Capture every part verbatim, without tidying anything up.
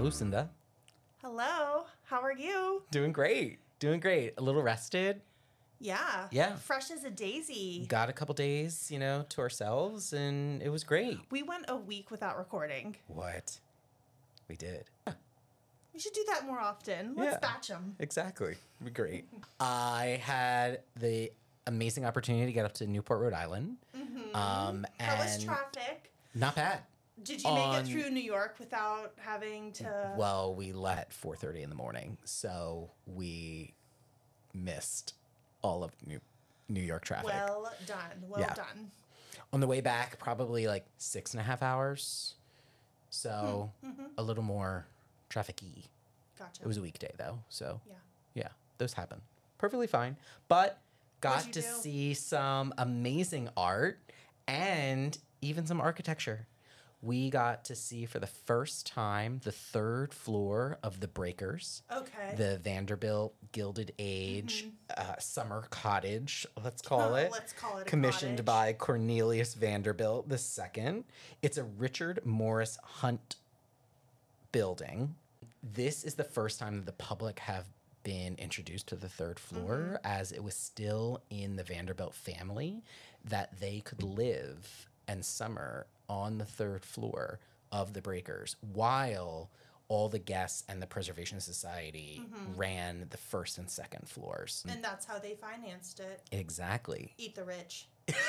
Hello, Lucinda. Hello. How are you? Doing great. Doing great. A little rested. Yeah. Yeah. Fresh as a daisy. Got a couple days, you know, to ourselves, and it was great. We went a week without recording. What? We did. We should do that more often. Let's Yeah. batch them. Exactly. It'd be great. I had the amazing opportunity to get up to Newport, Rhode Island. Mm-hmm. Um, How was and traffic? Not bad. Did you On- make it through New York without having to... Well, we left at four thirty in the morning, so we missed all of New, New York traffic. Well done. Well Yeah. done. On the way back, probably like six and a half hours. So Mm-hmm. a little more traffic-y. Gotcha. It was a weekday, though. So Yeah. yeah, those happen. Perfectly fine. But got What'd to you do? see some amazing art and even some architecture. We got to see for the first time the third floor of the Breakers. Okay. The Vanderbilt Gilded Age uh, summer cottage, let's call Oh, it. let's call it a Commissioned cottage. by Cornelius Vanderbilt the second. It's a Richard Morris Hunt building. This is the first time that the public have been introduced to the third floor, Mm-hmm. as it was still in the Vanderbilt family that they could live and summer on the third floor of the Breakers while all the guests and the Preservation Society Mm-hmm. ran the first and second floors. And that's how they financed it. Exactly. Eat the rich.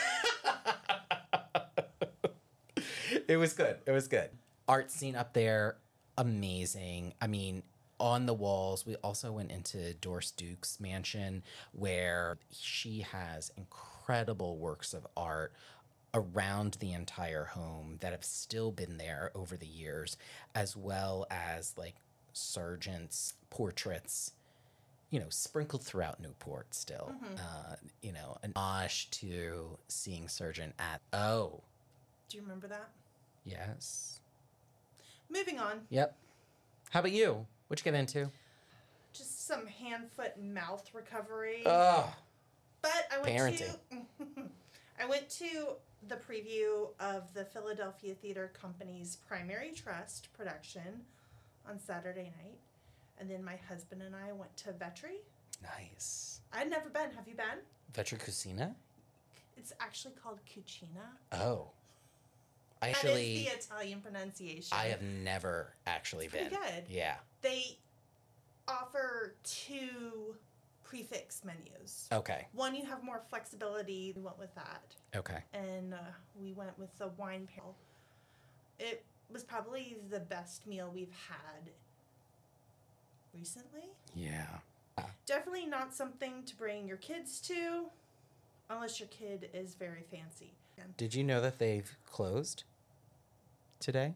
It was good. It was good. Art scene up there, amazing. I mean, on the walls, we also went into Doris Duke's mansion where she has incredible works of art around the entire home that have still been there over the years, as well as like Sargent's portraits, you know, sprinkled throughout Newport still. Uh, you know, an homage to seeing Sargent at, oh, Do you remember that? yes. Moving on. Yep. How about you? What'd you get into? Just some hand, foot, mouth recovery. Oh, But I went Parenting. to I went to the preview of the Philadelphia Theater Company's Primary Trust production on Saturday night. And then my husband and I went to Vetri. nice. I'd never been. Have you been? Vetra Cucina? It's actually called Cucina. Oh. I That actually, is the Italian pronunciation. I have never actually It's been. pretty good. Yeah. They offer two prefix menus. Okay. One, you have more flexibility. We went with that. Okay. And uh, we went with the wine pail. It was probably the best meal we've had recently. Yeah. Definitely not something to bring your kids to, unless your kid is very fancy. Did you know that they've closed today?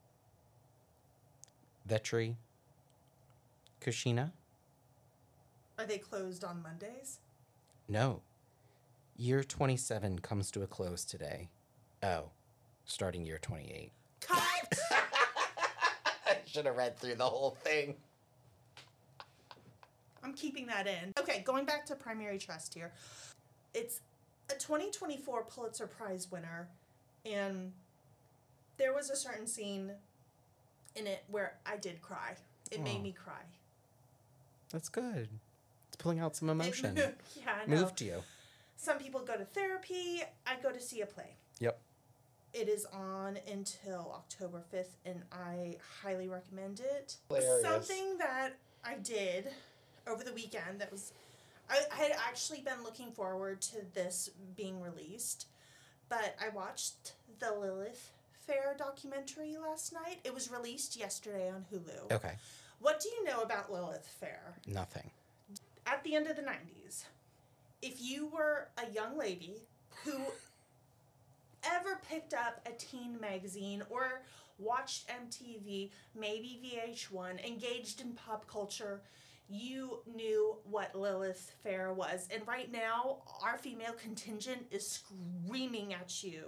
Vetri Cucina? Are they closed on Mondays? No. Year twenty-seven comes to a close today. Oh, starting year twenty-eight. Cut! I should have read through the whole thing. I'm keeping that in. Okay, going back to Primary Trust here. It's a twenty twenty-four Pulitzer Prize winner, and there was a certain scene in it where I did cry. It made Aw. me cry. That's good. It's pulling out some emotion. It, yeah, I know. Moved you. Some people go to therapy. I go to see a play. Yep. It is on until October fifth, and I highly recommend it. Hilarious. Something that I did over the weekend that was... I, I had actually been looking forward to this being released, but I watched the Lilith Fair documentary last night. It was released yesterday on Hulu. Okay. What do you know about Lilith Fair? Nothing. At the end of the nineties, if you were a young lady who ever picked up a teen magazine or watched M T V, maybe V H one, engaged in pop culture, you knew what Lilith Fair was. And right now, our female contingent is screaming at you.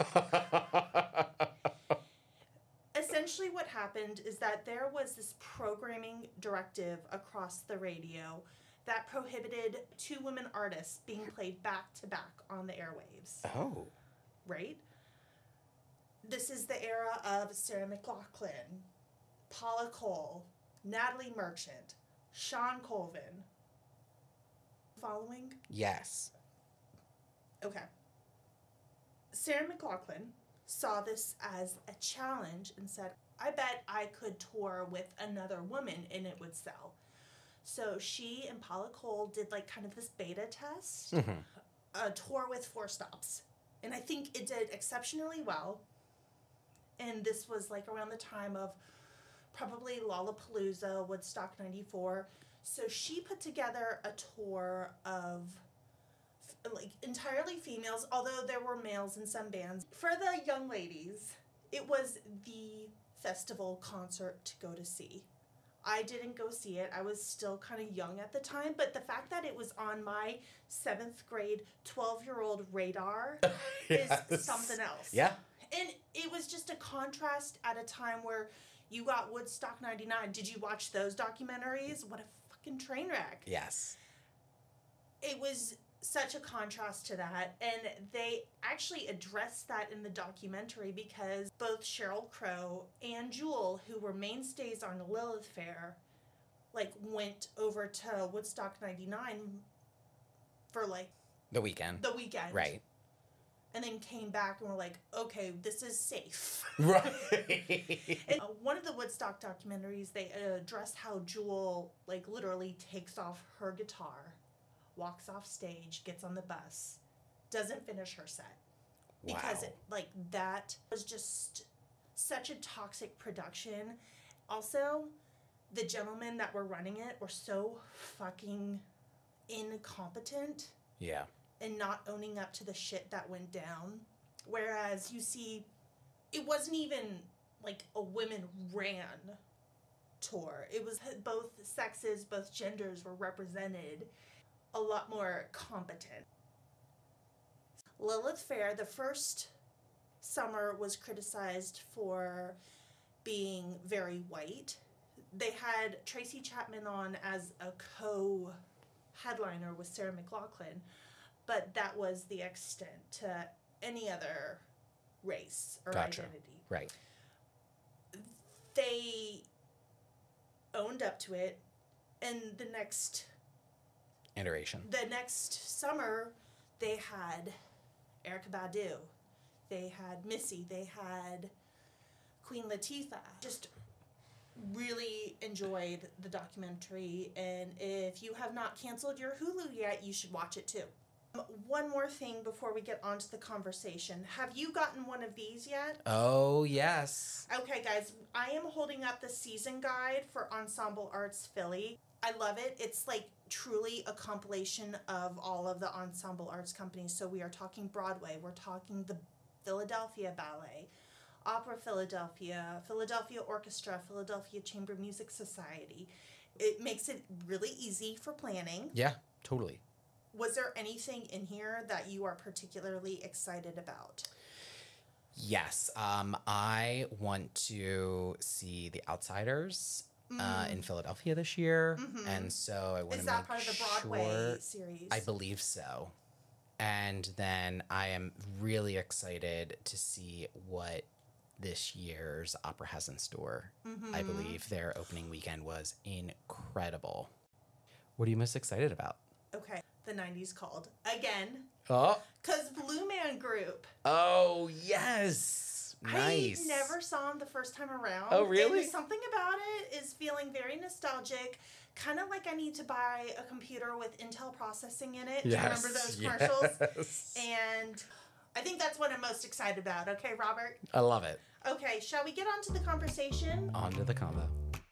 Essentially what happened is that there was this programming directive across the radio that prohibited two women artists being played back to back on the airwaves, Oh. right? This is the era of Sarah McLachlan, Paula Cole, Natalie Merchant, Sean Colvin. Following? Yes. Okay. Sarah McLachlan saw this as a challenge and said, I bet I could tour with another woman and it would sell. So she and Paula Cole did like kind of this beta test, Mm-hmm. a tour with four stops. And I think it did exceptionally well. And this was like around the time of probably Lollapalooza, Woodstock ninety-four. So she put together a tour of like entirely females, although there were males in some bands. For the young ladies, it was the festival concert to go to see. I didn't go see it. I was still kind of young at the time, but the fact that it was on my seventh grade twelve-year-old radar Yes. is something else. Yeah. And it was just a contrast at a time where you got Woodstock ninety-nine. Did you watch those documentaries? What a fucking train wreck. Yes. It was such a contrast to that, and they actually addressed that in the documentary because both Sheryl Crow and Jewel, who were mainstays on Lilith Fair, like went over to Woodstock ninety-nine for like The weekend. the weekend. Right. And then came back and were like, okay, this is safe. Right. And uh, one of the Woodstock documentaries, they uh, addressed how Jewel, like, literally takes off her guitar, walks off stage, gets on the bus, doesn't finish her set. Because, Wow. it, like, that was just such a toxic production. Also, the gentlemen that were running it were so fucking incompetent Yeah. and not owning up to the shit that went down. Whereas you see, it wasn't even like a women ran tour. It was both sexes, both genders were represented, a lot more competent. Lilith Fair, the first summer, was criticized for being very white. They had Tracy Chapman on as a co-headliner with Sarah McLachlan, but that was the extent to any other race or Gotcha. identity. Right. They owned up to it, and the next Iteration. the next summer they had Erykah Badu, they had Missy, they had Queen Latifah. Just really enjoyed the documentary, and if you have not canceled your Hulu yet, you should watch it too. Um, one more thing before we get on to the conversation. Have you gotten one of these yet? Oh, yes. Okay, guys, I am holding up the season guide for Ensemble Arts Philly. I love it. It's like truly a compilation of all of the Ensemble Arts companies. So we are talking Broadway, we're talking the Philadelphia Ballet, Opera Philadelphia, Philadelphia Orchestra, Philadelphia Chamber Music Society. It makes it really easy for planning. Yeah, totally. Was there anything in here that you are particularly excited about? Yes. Um, I want to see The Outsiders uh, in Philadelphia this year. Mhm. And so I want Is to that make part of the Broadway sure- series? I believe so. And then I am really excited to see what this year's opera has in store. Mhm. I believe their opening weekend was incredible. What are you most excited about? Okay, the nineties called again. Oh, Because Blue Man Group. oh yes, nice. I never saw him the first time around. Oh, really? And something about it is feeling very nostalgic. Kind of like I need to buy a computer with Intel processing in it. Do you remember those commercials? Yes. And I think that's what I'm most excited about. Okay, Robert? I love it. Okay, shall we get on to the conversation? On to the combo.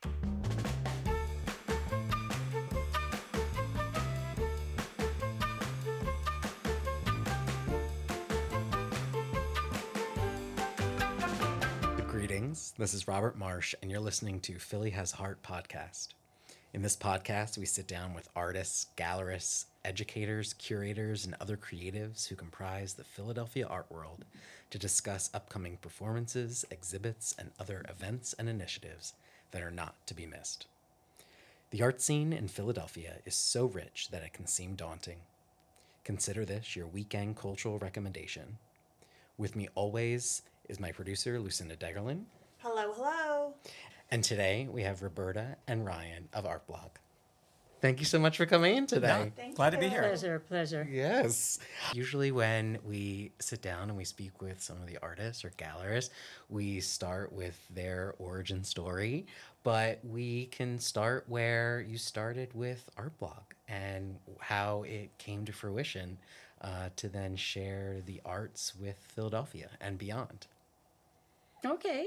Greetings. This is Robert Marsh, and you're listening to Philly Has Heart podcast. In this podcast, we sit down with artists, gallerists, educators, curators, and other creatives who comprise the Philadelphia art world to discuss upcoming performances, exhibits, and other events and initiatives that are not to be missed. The art scene in Philadelphia is so rich that it can seem daunting. Consider this your weekend cultural recommendation. With me always is my producer, Lucinda Degerlin. Hello, hello. And today we have Roberta and Ryan of Art Blog. Thank you so much for coming in today. Thank Glad you. to be here. Pleasure, pleasure. Yes. Usually when we sit down and we speak with some of the artists or gallerists, we start with their origin story, but we can start where you started with Art Blog and how it came to fruition uh, to then share the arts with Philadelphia and beyond. Okay.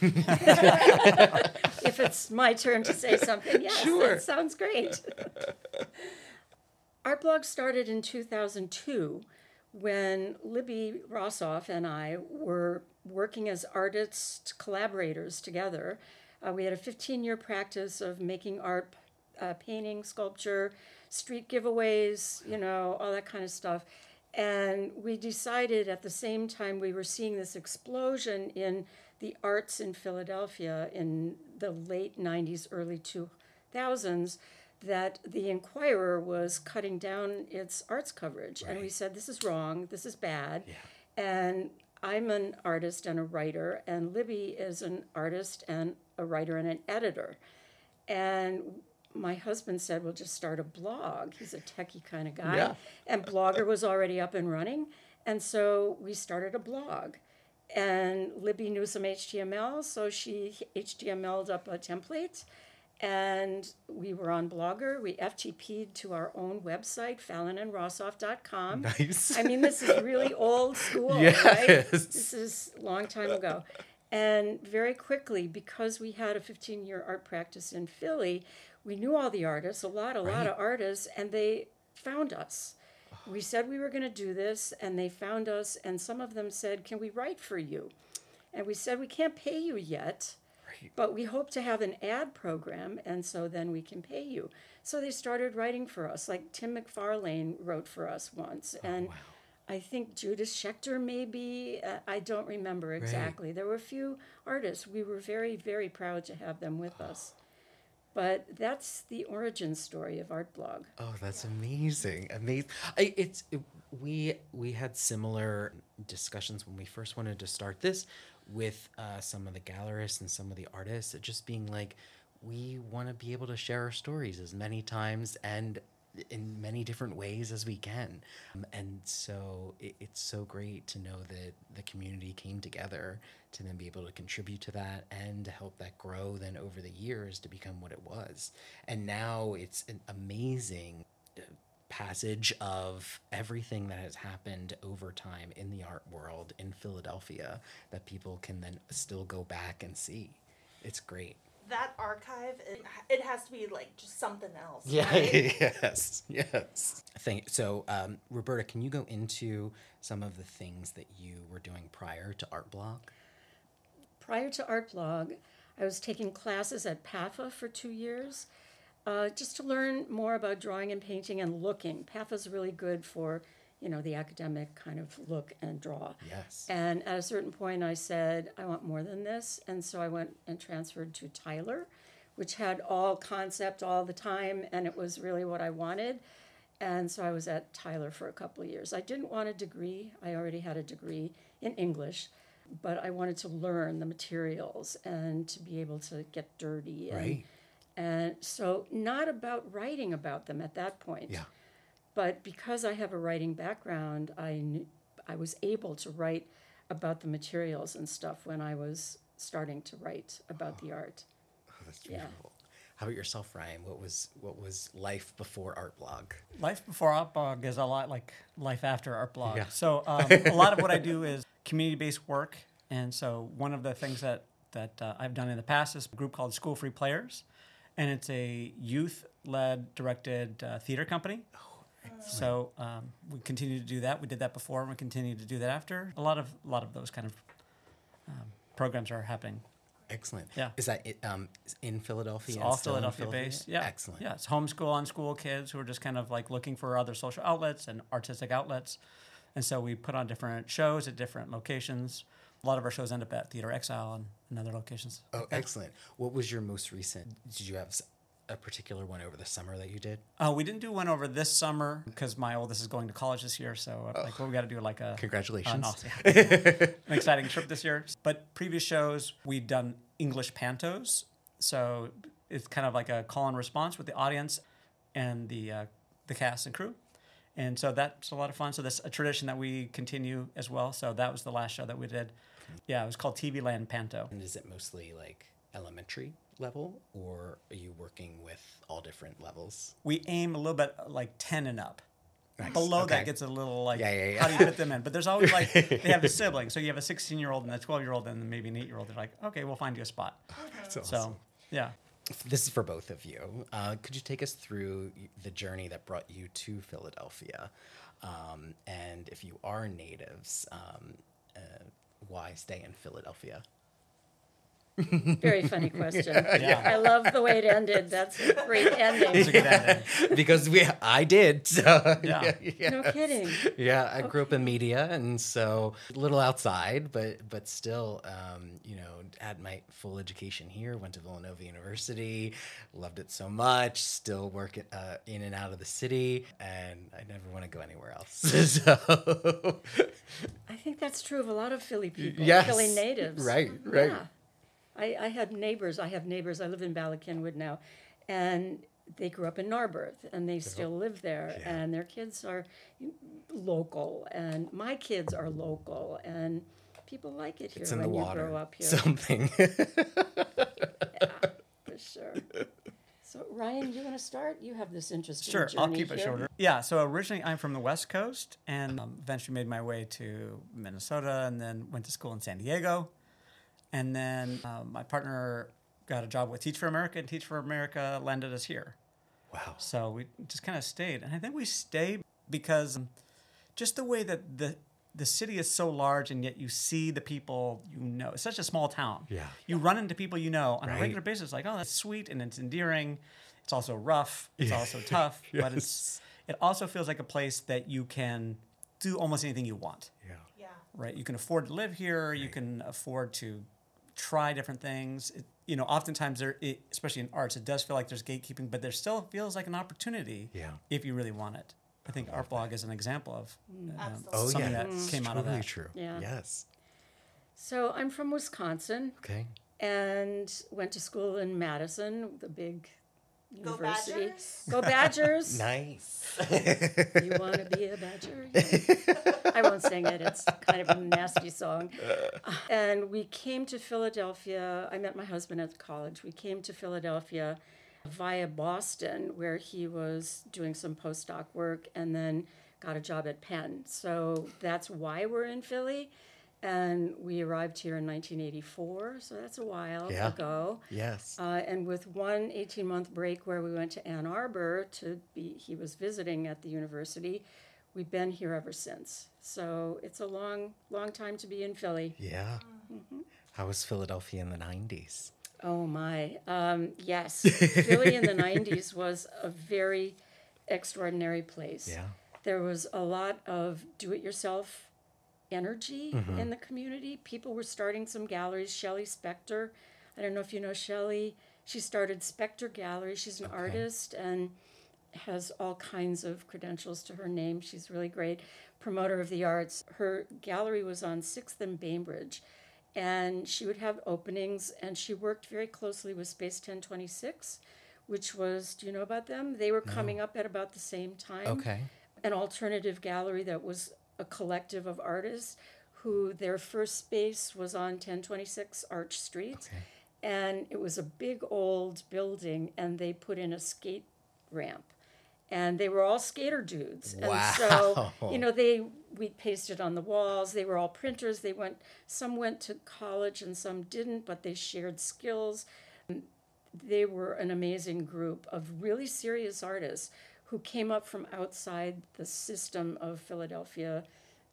If it's my turn to say something, yes, Sure. that sounds great. Art Blog started in two thousand two when Libby Rossoff and I were working as artist collaborators together. Uh, we had a fifteen-year practice of making art, uh, painting, sculpture, street giveaways, you know, all that kind of stuff. And we decided at the same time we were seeing this explosion in the arts in Philadelphia in the late nineties, early two thousands, that the Enquirer was cutting down its arts coverage. And we said, this is wrong, this is bad. Yeah. And I'm an artist and a writer, and Libby is an artist and a writer and an editor. And my husband said, we'll just start a blog. He's a techie kind of guy. Yeah. And Blogger was already up and running. And so we started a blog. And Libby knew some H T M L, so she H T M L'd up a template. And we were on Blogger. We F T P'd to our own website, fallon and rossoff dot com. Nice. I mean, this is really old school, Yes. right? This is a long time ago. And very quickly, because we had a fifteen-year art practice in Philly, we knew all the artists, a lot, a lot Right. of artists, and they found us. We said we were going to do this, and they found us, and some of them said, can we write for you? And we said, we can't pay you yet, Right. but we hope to have an ad program, and so then we can pay you. So they started writing for us, like Tim McFarlane wrote for us once, and wow. I think Judith Schechter maybe, uh, I don't remember exactly. There were a few artists. We were very, very proud to have them with us. But that's the origin story of Art Blog. Oh, that's amazing! Amazing. I, it's it, we we had similar discussions when we first wanted to start this with uh, some of the gallerists and some of the artists. Just being like, we want to be able to share our stories as many times and in many different ways as we can. Um, and so it, it's so great to know that the community came together to then be able to contribute to that and to help that grow then over the years to become what it was. And now it's an amazing uh, passage of everything that has happened over time in the art world in Philadelphia that people can then still go back and see. It's great. That archive, it, it has to be like just something else. Yeah. Right? Yes. Yes. Thank. So, um, Roberta, can you go into some of the things that you were doing prior to Art Blog? Prior to Art Blog, I was taking classes at P A F A for two years, uh, just to learn more about drawing and painting and looking. P A F A is really good for, you know, the academic kind of look and draw. Yes. And at a certain point, I said, I want more than this. And so I went and transferred to Tyler, which had all concept all the time, and it was really what I wanted. And so I was at Tyler for a couple of years. I didn't want a degree. I already had a degree in English, but I wanted to learn the materials and to be able to get dirty. And, Right. and so not about writing about them at that point. Yeah. But because I have a writing background, I knew, I was able to write about the materials and stuff when I was starting to write about the art. Oh, that's Yeah. beautiful. How about yourself, Ryan? What was what was life before Art Blog? Life before Art Blog is a lot like life after Art Blog. Yeah. So um, a lot of what I do is community-based work, and so one of the things that that uh, I've done in the past is a group called School Free Players, and it's a youth-led, directed uh, theater company. So um, we continue to do that. We did that before, and we continue to do that after. A lot of a lot of those kind of um, programs are happening. Excellent. Yeah. Is that it, um in Philadelphia? It's and all still in Philadelphia based. Yeah. Excellent. Yeah, it's homeschool, unschool kids who are just kind of like looking for other social outlets and artistic outlets. And so we put on different shows at different locations. A lot of our shows end up at Theater Exile and, and other locations. Oh, excellent. What was your most recent? Did you have s- a particular one over the summer that you did? Uh, we didn't do one over this summer because my oldest is going to college this year. So uh, like, well, we got to do like a Congratulations. an, awesome- an exciting trip this year. But previous shows, we'd done English pantos. So it's kind of like a call and response with the audience and the uh, the cast and crew. And so that's a lot of fun. So that's a tradition that we continue as well. So that was the last show that we did. Yeah, it was called T V Land Panto. And is it mostly like elementary level, or are you working with all different levels? We aim a little bit like ten and up. Nice. Below Okay. that gets a little like, Yeah, yeah, yeah. how do you fit them in? But there's always like, they have a sibling. So you have a sixteen-year-old and a twelve-year-old and maybe an eight-year-old. They're like, okay, we'll find you a spot. That's So, awesome. yeah. This is for both of you. Uh, could you take us through the journey that brought you to Philadelphia? Um, and if you are natives, um, uh, why stay in Philadelphia? Very funny question. Yeah. I love the way it ended. That's a great It's a ending. good ending. Because we, I did. So Yeah. yeah, No kidding. yeah, I grew up in media, and so a little outside, but but still, um, you know, had my full education here. Went to Villanova University, loved it so much. Still work it, uh, in and out of the city, and I never want to go anywhere else. So I think that's true of a lot of Philly people, Yes. Philly natives. Right, right. Yeah. I, I had neighbors. I have neighbors. I live in Ballackinwood now, and they grew up in Narberth, and they still live there, Yeah. and their kids are local, and my kids are local, and people like it here it's in when the you water. grow up here. Something. For sure. So, Ryan, you want to start? You have this interesting Sure, journey I'll keep it here. shorter. Yeah, so originally I'm from the West Coast and um, eventually made my way to Minnesota and then went to school in San Diego. And then um, my partner got a job with Teach for America, and Teach for America landed us here. Wow. So we just kind of stayed. And I think we stayed because um, just the way that the the city is so large, and yet you see the people you know. It's such a small town. Yeah. You run into people you know on Right. a regular basis, like, oh, that's sweet, and it's endearing. It's also rough. It's also tough. But it's it also feels like a place that you can do almost anything you want. Yeah. Yeah. Right? You can afford to live here. You can afford to try different things. It, you know, oftentimes there, it, especially in arts, it does feel like there's gatekeeping, but there still feels like an opportunity Yeah. if you really want it. I think Art Blog is an example of uh, Absolutely. Oh something yeah. that It's came out of totally that. true. Yeah. Yes. So, I'm from Wisconsin Okay. and went to school in Madison, the big Go university. Badgers. Go Badgers. Nice. You want to be a Badger? Yeah. I won't sing it. It's kind of a nasty song. And we came to Philadelphia. I met my husband at college. We came to Philadelphia via Boston, where he was doing some postdoc work and then got a job at Penn. So that's why we're in Philly. And we arrived here in nineteen eighty-four, so that's a while Yeah. ago. Yes. Uh, and with one eighteen-month break where we went to Ann Arbor to be, he was visiting at the university, we've been here ever since. So it's a long, long time to be in Philly. Yeah. Mm-hmm. How was Philadelphia in the nineties? Oh my, um, yes. Philly in the nineties was a very extraordinary place. Yeah. There was a lot of do-it-yourself energy Mm-hmm. in the community. People were starting some galleries. Shelley Spector, I don't know if you know Shelley. She started Spector Gallery. She's an Okay. artist and has all kinds of credentials to her name. She's really great. Promoter of the arts. Her gallery was on sixth and Bainbridge. And she would have openings, and she worked very closely with Space ten twenty-six, which was, do you know about them? They were coming up at about the same time. Okay. An alternative gallery that was a collective of artists who their first space was on ten twenty-six Arch Street. Okay. And it was a big old building, and they put in a skate ramp. And they were all skater dudes. And so, Wow. you know, they we pasted on the walls. They were all printers. They went some went to college and some didn't, but they shared skills. They were an amazing group of really serious artists who came up from outside the system of Philadelphia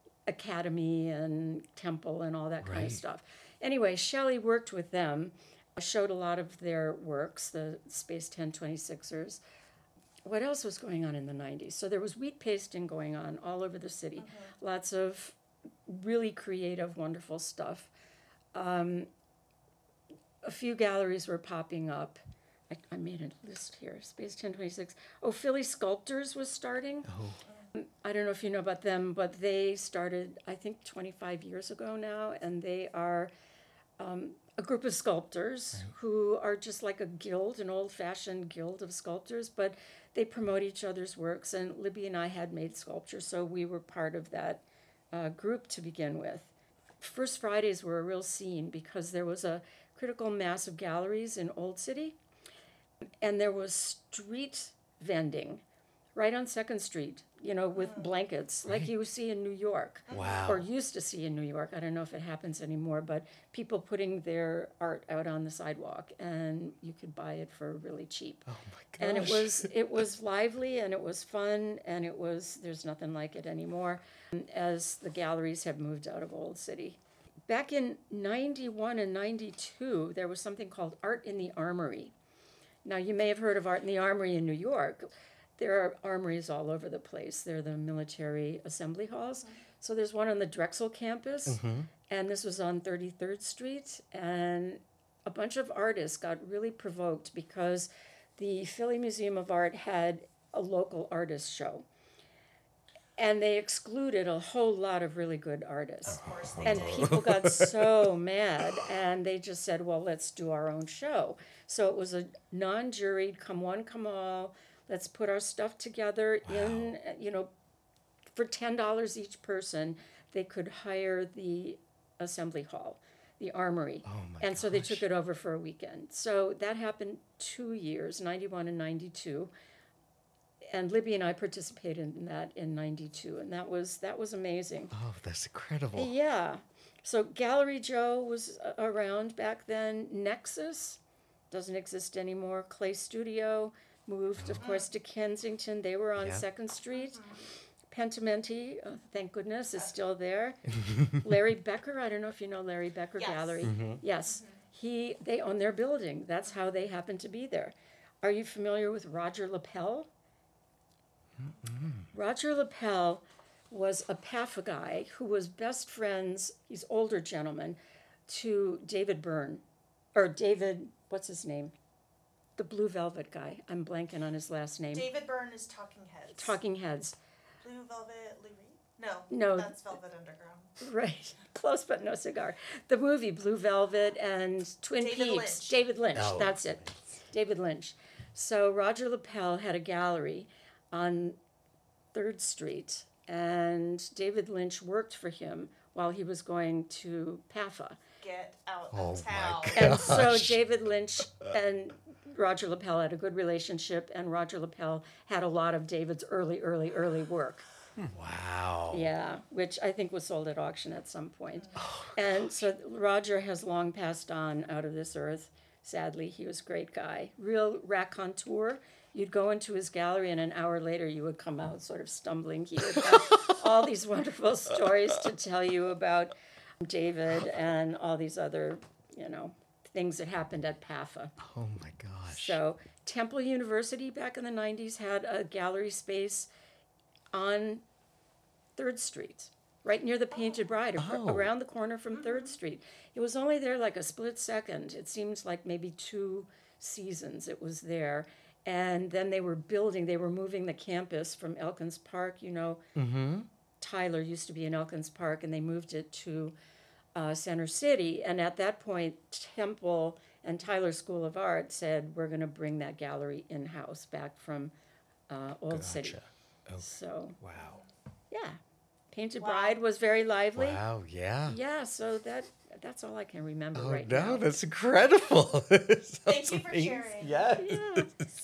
Academy and Temple and all that kind Right. of stuff. Anyway, Shelley worked with them, showed a lot of their works, the Space ten twenty-sixers. What else was going on in the nineties? So there was wheat pasting going on all over the city. Lots of really creative, wonderful stuff. Um, a few galleries were popping up. I, I made a list here. Space ten twenty-six. Oh, Philly Sculptors was starting. Oh. I don't know if you know about them, but they started, I think, twenty-five years ago now, and they are um, a group of sculptors who are just like a guild, an old-fashioned guild of sculptors, but they promote each other's works. And Libby and I had made sculpture, so we were part of that uh, group to begin with. First Fridays were a real scene because there was a critical mass of galleries in Old City, and there was street vending right on Second Street, you know, with blankets, like you see in New York. Wow. Or used to see in New York. I don't know if it happens anymore, but people putting their art out on the sidewalk, and you could buy it for really cheap. Oh my And it was it was lively, and it was fun, and it was, there's nothing like it anymore, as the galleries have moved out of Old City. Back in ninety-one and ninety-two, there was something called Art in the Armory. Now, you may have heard of Art in the Armory in New York. There are armories all over the place. They're the military assembly halls. So there's one on the Drexel campus, Mm-hmm. and this was on thirty-third Street. And a bunch of artists got really provoked because the Philly Museum of Art had a local artist show. And they excluded a whole lot of really good artists. Of course they And did. people got so mad, and they just said, well, let's do our own show. So it was a non-juried, come one, come all. Let's put our stuff together in, you know, for ten dollars each person, they could hire the assembly hall, the armory. Oh my and so they gosh. took it over for a weekend. So that happened two years, ninety-one and ninety-two. And Libby and I participated in that in ninety-two, and that was that was amazing. Oh, that's incredible. Yeah. So Gallery Joe was uh, around back then. Nexus doesn't exist anymore. Clay Studio moved, of course, to Kensington. They were on Yeah. Second Street. Pentimenti, uh, thank goodness, is still there. Larry Becker, I don't know if you know Larry Becker Yes. Gallery. Mm-hmm. Yes, he they own their building. That's how they happen to be there. Are you familiar with Roger Lapel? Roger Lapel was a P A F A guy who was best friends, he's older gentleman, to David Byrne, or David, what's his name? The Blue Velvet guy. I'm blanking on his last name. David Byrne is Talking Heads. Talking Heads. Blue Velvet Lee Reed? No. No. That's Velvet Underground. Right. Close but no cigar. The movie Blue Velvet and Twin David Peaks. Lynch. David Lynch. Oh. That's it. David Lynch. So Roger Lapel had a gallery on third Street, and David Lynch worked for him while he was going to P A F A. Get out Oh of my town. God. And so Gosh. David Lynch and Roger Lapel had a good relationship, and Roger Lapel had a lot of David's early, early, early work. Wow. Yeah, which I think was sold at auction at some point. And so Roger has long passed on out of this earth. Sadly, he was a great guy. Real raconteur. You'd go into his gallery, and an hour later you would come out sort of stumbling. He would have all these wonderful stories to tell you about David and all these other, you know, things that happened at P A F A. Oh my gosh. So Temple University back in the nineties had a gallery space on third Street, right near the Painted Bride, ar- Oh. around the corner from third Street. It was only there like a split second. It seems like maybe two seasons it was there. And then they were building, they were moving the campus from Elkins Park. You know, Mm-hmm. Tyler used to be in Elkins Park, and they moved it to uh, Center City. And at that point, Temple and Tyler School of Art said, we're going to bring that gallery in-house back from uh, Old City. Gotcha. Oh, So, wow. yeah. Painted Wow. Bride was very lively. Wow. Yeah. Yeah, so that that's all I can remember Oh right no, now. that's incredible. Thank you for sharing. Yes. Yeah.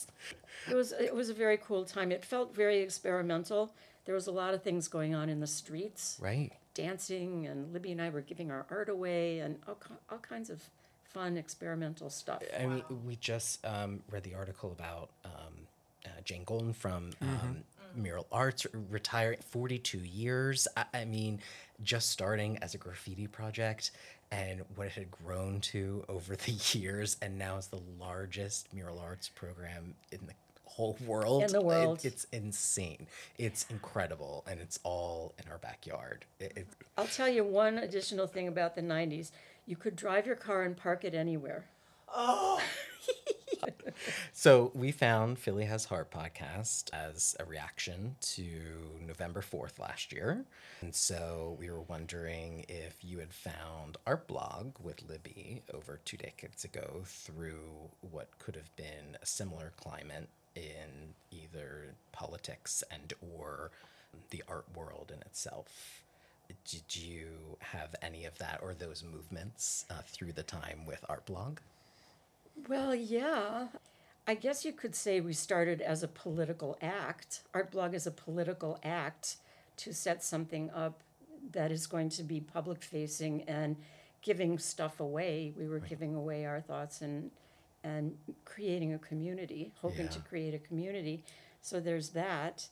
It was it was a very cool time. It felt very experimental. There was a lot of things going on in the streets, Right. dancing, and Libby and I were giving our art away, and all, ki- all kinds of fun experimental stuff. I mean, we just um, read the article about um, uh, Jane Golden from um, Mural Arts, retiring forty-two years. I, I mean, just starting as a graffiti project and what it had grown to over the years, and now it's the largest mural arts program in the whole world. In the It- world. it's insane. It's incredible, and it's all in our backyard. It, it, I'll tell you one additional thing about the nineties. You could drive your car and park it anywhere. Oh, So we found Philly Has Heart podcast as a reaction to November fourth last year. And so we were wondering if you had found Art Blog with Libby over two decades ago through what could have been a similar climate in either politics and or the art world in itself. Did you have any of that or those movements uh, through the time with Art Blog? Well, yeah. I guess you could say we started as a political act. Art Blog is a political act to set something up that is going to be public facing and giving stuff away. We were right. giving away our thoughts and and creating a community, hoping yeah. to create a community. So there's that.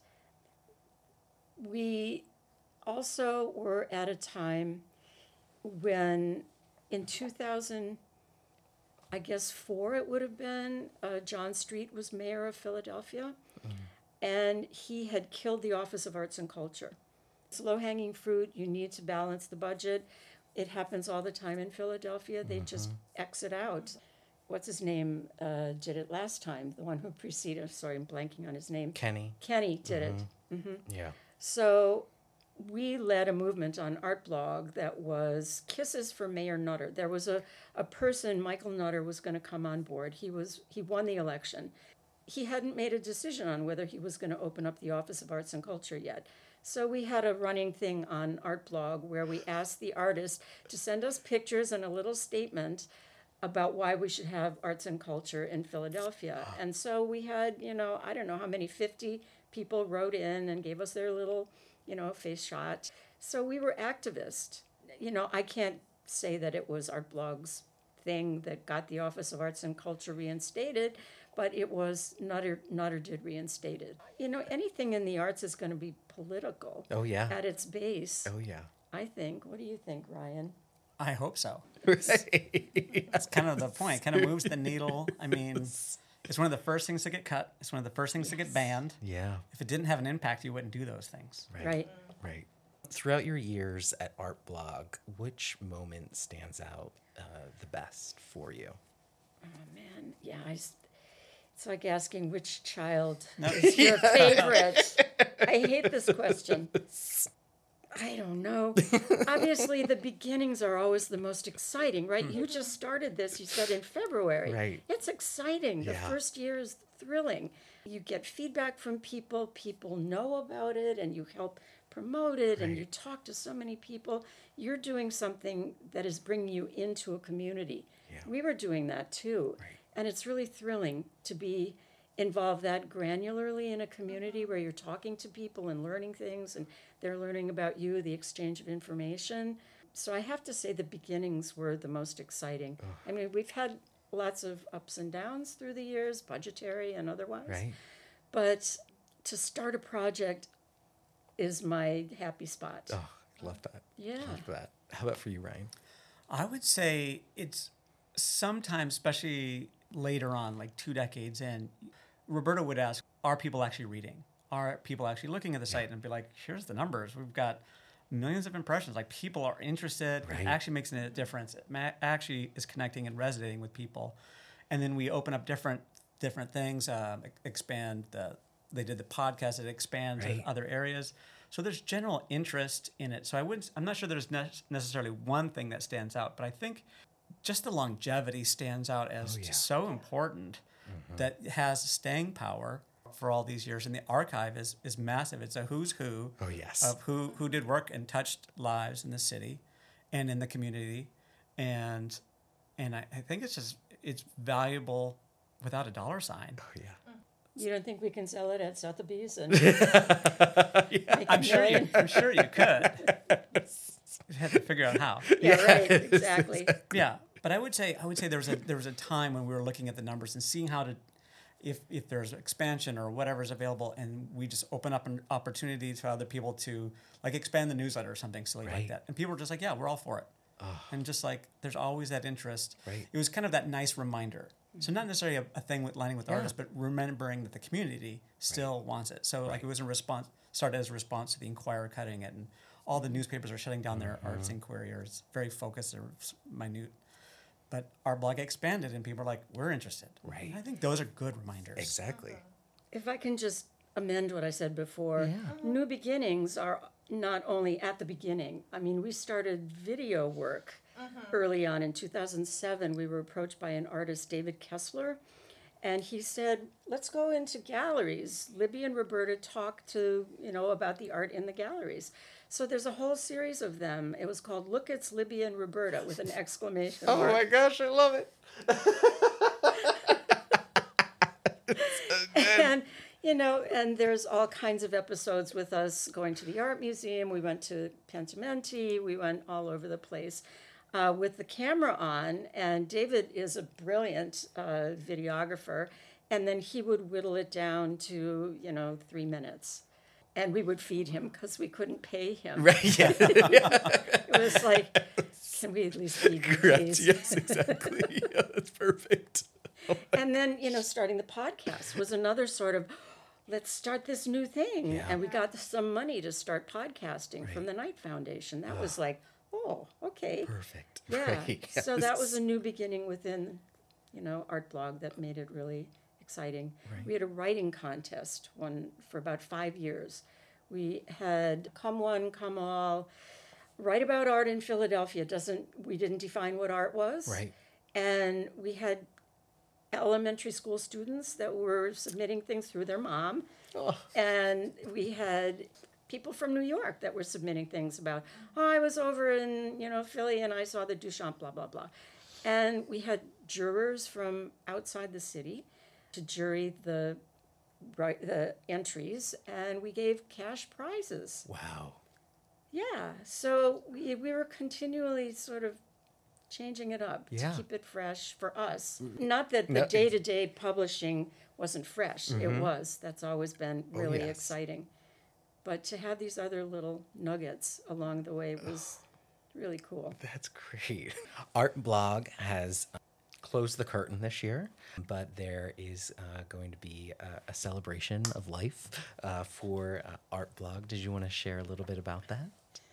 We also were at a time when in two thousand, I guess four it would have been, uh, John Street was mayor of Philadelphia, mm. and he had killed the Office of Arts and Culture. It's low-hanging fruit. You need to balance the budget. It happens all the time in Philadelphia. They mm-hmm. just exit out. What's his name uh, did it last time? The one who preceded, sorry, I'm blanking on his name. Kenny. Kenny did mm-hmm. it. Mm-hmm. Yeah. So we led a movement on Art Blog that was Kisses for Mayor Nutter. There was a, a person, Michael Nutter, was going to come on board. He was he won the election. He hadn't made a decision on whether he was going to open up the Office of Arts and Culture yet. So we had a running thing on Art Blog where we asked the artist to send us pictures and a little statement about why we should have arts and culture in Philadelphia. And so we had, you know, I don't know how many, fifty people wrote in and gave us their little, you know, face shot. So we were activists. You know, I can't say that it was Art Blog's thing that got the Office of Arts and Culture reinstated, but it was Nutter, Nutter did reinstate it. You know, anything in the arts is going to be political. Oh, yeah. At its base. Oh, yeah. I think. What do you think, Ryan? I hope so. That's kind of the point. It kind of moves the needle. I mean, it's one of the first things to get cut. It's one of the first things yes. to get banned. Yeah. If it didn't have an impact, you wouldn't do those things. Right. Right. Right. Throughout your years at Art Blog, which moment stands out uh, the best for you? Oh, man. Yeah. I, it's like asking which child no. is your favorite. I hate this question. I don't know. Obviously, the beginnings are always the most exciting, right? You just started this, you said, in February. Right. It's exciting. The yeah. first year is thrilling. You get feedback from people, people know about it, and you help promote it, right. and you talk to so many people. You're doing something that is bringing you into a community. Yeah. We were doing that, too. Right. And it's really thrilling to be involved that granularly in a community where you're talking to people and learning things and they're learning about you, the exchange of information. So I have to say the beginnings were the most exciting. Oh. I mean, we've had lots of ups and downs through the years, budgetary and otherwise. Right. But to start a project is my happy spot. Oh, love that. Yeah. Love that. How about for you, Ryan? I would say it's sometimes, especially later on, like two decades in, Roberta would ask, are people actually reading? Are people actually looking at the site? Yeah. And be like, here's the numbers. We've got millions of impressions. Like, people are interested. Right. It actually makes a difference. It ma- actually is connecting and resonating with people. And then we open up different different things, uh, expand the, they did the podcast, it expands right. in other areas. So there's general interest in it. So I wouldn't, I'm not sure there's ne- necessarily one thing that stands out, but I think just the longevity stands out as oh, yeah. just so important. Mm-hmm. That has staying power for all these years. And the archive is is massive. It's a who's who oh, yes. of who, who did work and touched lives in the city and in the community. And and I, I think it's just, it's valuable without a dollar sign. Oh, yeah. You don't think we can sell it at Sotheby's? And yeah. I'm sure you, I'm sure you could. You have to figure out how. Yeah, right, exactly. Yeah. But I would say I would say there was a there was a time when we were looking at the numbers and seeing how to, if if there's expansion or whatever's available, and we just open up an opportunity for other people to like expand the newsletter or something silly right. like that, and people were just like, yeah, we're all for it, oh. and just like there's always that interest. Right. It was kind of that nice reminder. So not necessarily a, a thing with lining with yeah. artists, but remembering that the community still right. wants it. So right. like it was a response started as a response to the Inquirer cutting it, and all the newspapers are shutting down their mm-hmm. arts inquiry, or it's very focused or minute. but our blog expanded and people are like, we're interested. Right. And I think those are good reminders. Exactly. If I can just amend what I said before, Yeah. New Beginnings are not only at the beginning. I mean, we started video work early on. In two thousand seven, we were approached by an artist, David Kessler, and he said, let's go into galleries. Libby and Roberta talk to, you know, about the art in the galleries. So there's a whole series of them. It was called Look, It's Libby and Roberta with an exclamation Oh mark. my gosh, I love it. And you know, and there's all kinds of episodes with us going to the art museum. We went to Pentimenti. We went all over the place uh, with the camera on. And David is a brilliant uh, videographer. And then he would whittle it down to, you know, three minutes. And we would feed him because we couldn't pay him. Right, yeah. It was like, can we at least feed you, Correct, please? yes, exactly. Yeah, that's perfect. And then, you know, starting the podcast was another sort of, let's start this new thing. Yeah. And we got some money to start podcasting from the Knight Foundation. That was like, oh, okay. Perfect. Yeah. Right, So that yes. was a new beginning within, you know, Art Blog that made it really exciting. Right. We had a writing contest one for about five years. We had Come One, Come All, write about art in Philadelphia. Doesn't we didn't define what art was. Right. And we had elementary school students that were submitting things through their mom. Oh. And we had people from New York that were submitting things about, oh, I was over in, you know, Philly and I saw the Duchamp, blah, blah, blah. And we had jurors from outside the city to jury the right the entries, and we gave cash prizes. Wow. Yeah, so we, we were continually sort of changing it up Yeah. to keep it fresh for us. Not that No, the ex- day-to-day publishing wasn't fresh. It was. That's always been Oh, really yes. exciting. But to have these other little nuggets along the way was really cool. That's great. Art Blog has uh, closed the curtain this year, but there is uh, going to be a, a celebration of life uh, for uh, Art Blog. Did you want to share a little bit about that?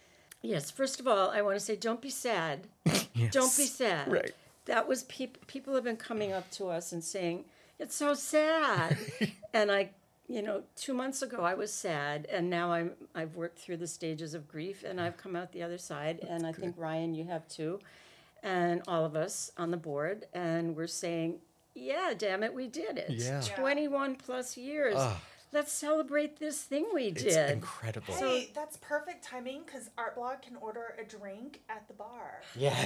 Yes, first of all, I want to say don't be sad. Yes. Don't be sad. Right. That was peop- people have been coming up to us and saying, it's so sad. And I, you know, two months ago I was sad, and now I'm I've worked through the stages of grief, and I've come out the other side. And I think Ryan, you have too, and all of us on the board, and we're saying, yeah, damn it, we did it. Yeah. Yeah. twenty-one plus years. Ugh. Let's celebrate this thing we It's did. incredible. Hey, that's perfect timing because Art Blog can order a drink at the bar.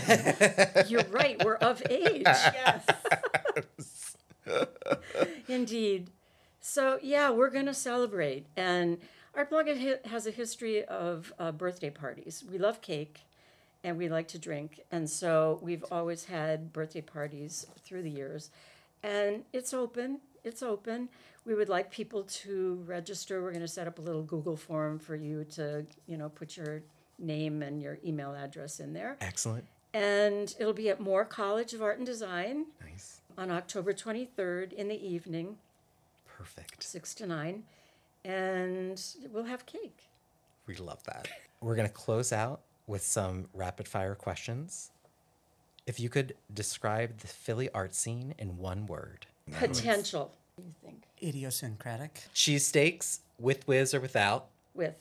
Yeah. You're right. We're of age. Yes. Indeed. So, yeah, we're going to celebrate. And Art Blog ha- has a history of uh, birthday parties. We love cake and we like to drink. And so we've always had birthday parties through the years. And it's open. It's open. We would like people to register. We're going to set up a little Google form for you to, you know, put your name and your email address in there. Excellent. And it'll be at Moore College of Art and Design Nice. on October twenty-third in the evening, Perfect. six to nine, and we'll have cake. We love that. We're going to close out with some rapid fire questions. If you could describe the Philly art scene in one word. Potential, you think, Idiosyncratic. Cheesesteaks, with whiz or without. with.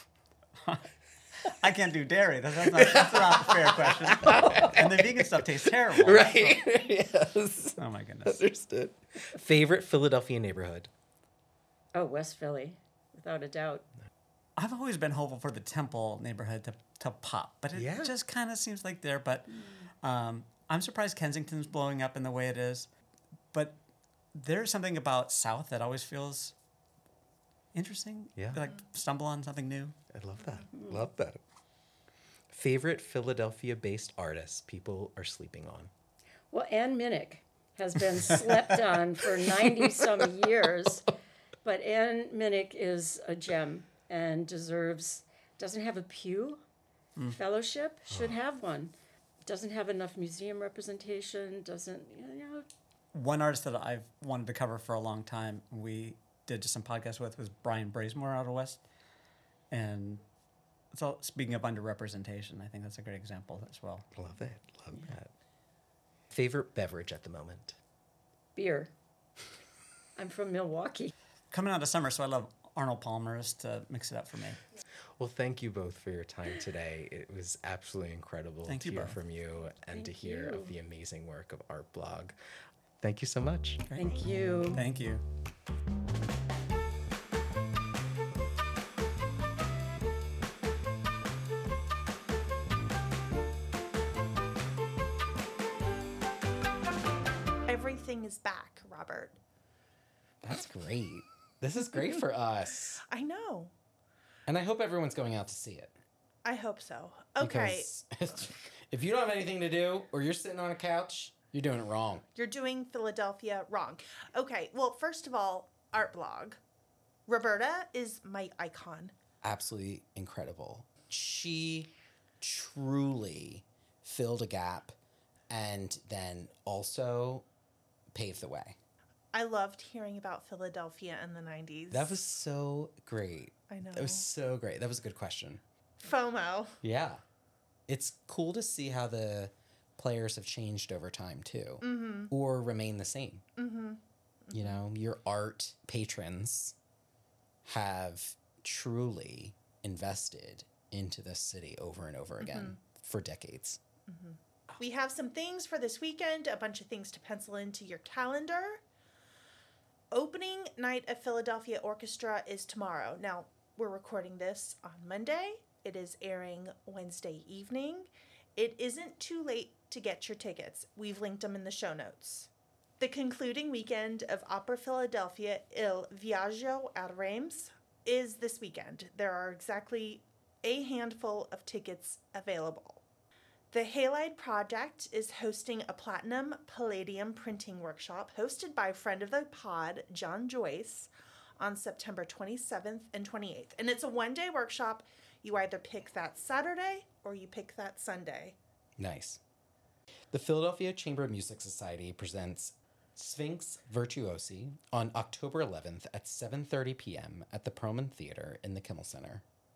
I can't do dairy. That's, that's, not, that's not a fair question. And the vegan stuff tastes terrible. Right. Yes. Oh my goodness. Understood. Favorite Philadelphia neighborhood. Oh, West Philly, without a doubt. I've always been hopeful for the Temple neighborhood to, to pop, but it Yeah. just kind of seems like there. But um, I'm surprised Kensington's blowing up in the way it is. But there's something about South that always feels interesting. Yeah. Like stumble on something new. I love that. Love that. Favorite Philadelphia-based artist people are sleeping on. Well, Ann Minnick has been slept on for ninety some years, but Ann Minnick is a gem and deserves, doesn't have a Pew fellowship, should have one. Doesn't have enough museum representation, doesn't, you know. One artist that I've wanted to cover for a long time, we did just some podcasts with, was Brian Brazemore out of West. And so speaking of underrepresentation, I think that's a great example as well. Love it. Love that. Favorite beverage at the moment? Beer. I'm from Milwaukee. Coming out of summer, so I love Arnold Palmer's to mix it up for me. Well, thank you both for your time today. It was absolutely incredible Thank to you hear both. from you and Thank to hear you. of the amazing work of Art Blog. Thank you so much. Thank you. Thank you. Everything is back, Robert. That's great. This is great for us. I know. And I hope everyone's going out to see it. I hope so. Okay. Because if you don't have anything to do or you're sitting on a couch, you're doing it wrong. You're doing Philadelphia wrong. Okay. Well, first of all, Art Blog. Roberta is my icon. Absolutely incredible. She truly filled a gap and then also paved the way. I loved hearing about Philadelphia in the nineties. That was so great. I know. That was so great. That was a good question. FOMO. Yeah. It's cool to see how the players have changed over time, too. Mm-hmm. Or remain the same. Mm-hmm. You know, your art patrons have truly invested into this city over and over again mm-hmm. for decades. Mm-hmm. We have some things for this weekend, a bunch of things to pencil into your calendar. Opening night of Philadelphia Orchestra is tomorrow. Now, we're recording this on Monday. It is airing Wednesday evening. It isn't too late to get your tickets. We've linked them in the show notes. The concluding weekend of Opera Philadelphia Il Viaggio a Reims is this weekend. There are exactly a handful of tickets available. The Halide Project is hosting a Platinum Palladium printing workshop hosted by friend of the pod, John Joyce, on September twenty-seventh and twenty-eighth. And it's a one-day workshop. You either pick that Saturday or you pick that Sunday. Nice. The Philadelphia Chamber of Music Society presents Sphinx Virtuosi on October eleventh at seven thirty p.m. at the Perlman Theater in the Kimmel Center.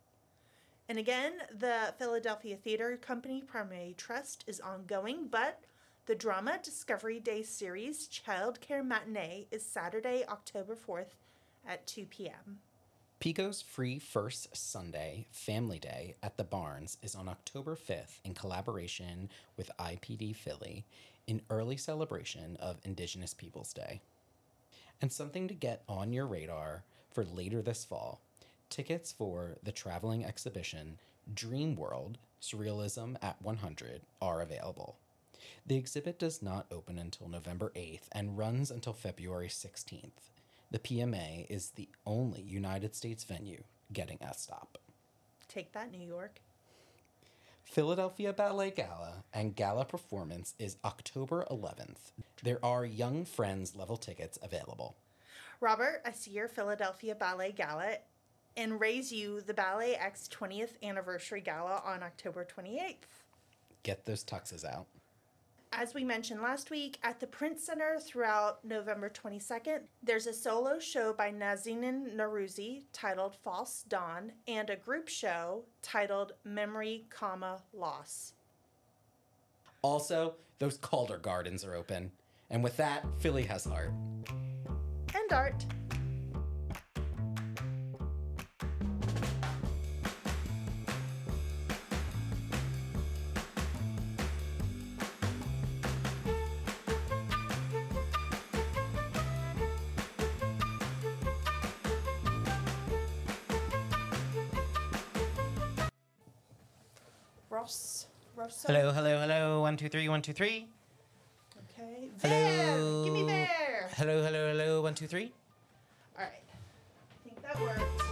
And again, the Philadelphia Theater Company Primary Trust is ongoing, but the Drama Discovery Day series Childcare Matinee is Saturday, October fourth at two p.m. Pico's free first Sunday, Family Day at the Barns, is on October fifth in collaboration with I P D Philly in early celebration of Indigenous Peoples Day. And something to get on your radar for later this fall. Tickets for the traveling exhibition Dream World Surrealism at one hundred are available. The exhibit does not open until November eighth and runs until February sixteenth. The P M A is the only United States venue getting a stop. Take that, New York. Philadelphia Ballet Gala and Gala Performance is October eleventh. There are Young Friends level tickets available. Robert, I see your Philadelphia Ballet Gala and raise you the Ballet X twentieth Anniversary Gala on October twenty-eighth. Get those tuxes out. As we mentioned last week, at the Print Center throughout November twenty-second, there's a solo show by Nazanin Narouzi titled False Dawn and a group show titled Memory, comma, Loss. Also, those Calder Gardens are open. And with that, Philly has art. And art. Ross. Rosso. Hello, hello, hello. One, two, three, one, two, three. Okay. Hello. There. Give me there. Hello, hello, hello. One, two, three. All right. I think that worked.